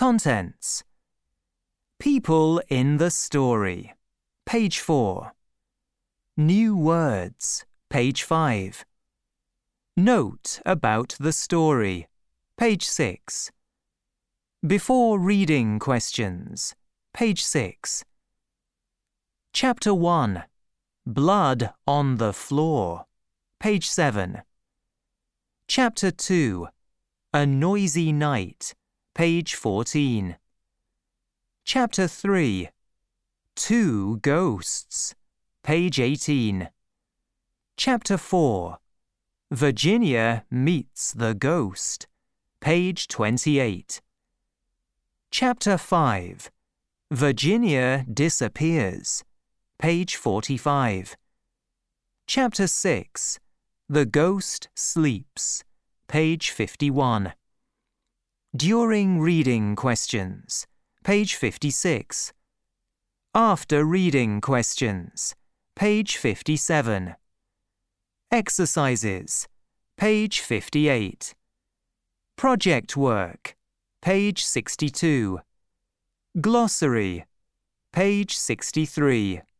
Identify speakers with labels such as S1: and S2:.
S1: Contents. People in the story. Page 4. New words. Page 5. Note about the story. Page 6. Before reading questions. Page 6. Chapter 1. Blood on the floor. Page 7. Chapter 2. A noisy night. Page 14. Chapter 3. Two ghosts. Page 18. Chapter 4. Virginia meets the ghost. Page 28. Chapter 5. Virginia disappears. Page 45. Chapter 6. The ghost sleeps. Page 51. During reading questions. Page 56. After reading questions. Page 57. Exercises. Page 58. Project work. Page 62. Glossary. Page 63.